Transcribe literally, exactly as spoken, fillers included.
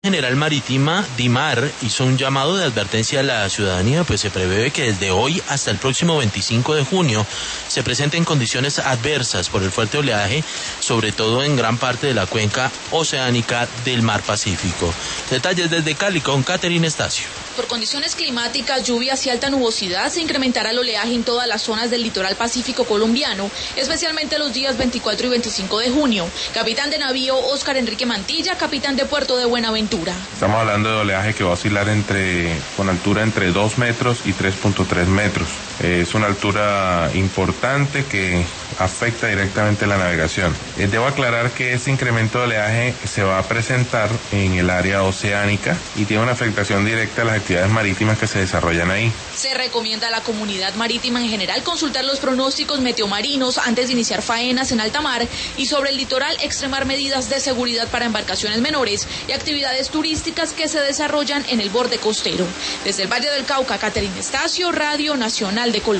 General Marítima, DIMAR, hizo un llamado de advertencia a la ciudadanía, pues se prevé que desde hoy hasta el próximo veinticinco de junio se presenten condiciones adversas por el fuerte oleaje, sobre todo en gran parte de la cuenca oceánica del Mar Pacífico. Detalles desde Cali con Catherine Estacio. Por condiciones climáticas, lluvias y alta nubosidad, se incrementará el oleaje en todas las zonas del litoral pacífico colombiano, especialmente los días veinticuatro y veinticinco de junio. Capitán de navío Óscar Enrique Mantilla, capitán de puerto de Buenaventura. Estamos hablando de oleaje que va a oscilar entre, con altura entre dos metros y tres punto tres metros. Es una altura importante que afecta directamente la navegación. Debo aclarar que este incremento de oleaje se va a presentar en el área oceánica y tiene una afectación directa a las actividades marítimas que se desarrollan ahí. Se recomienda a la comunidad marítima en general consultar los pronósticos meteomarinos antes de iniciar faenas en alta mar y sobre el litoral extremar medidas de seguridad para embarcaciones menores y actividades turísticas que se desarrollan en el borde costero. Desde el Valle del Cauca, Catherine Estacio, Radio Nacional de Colombia.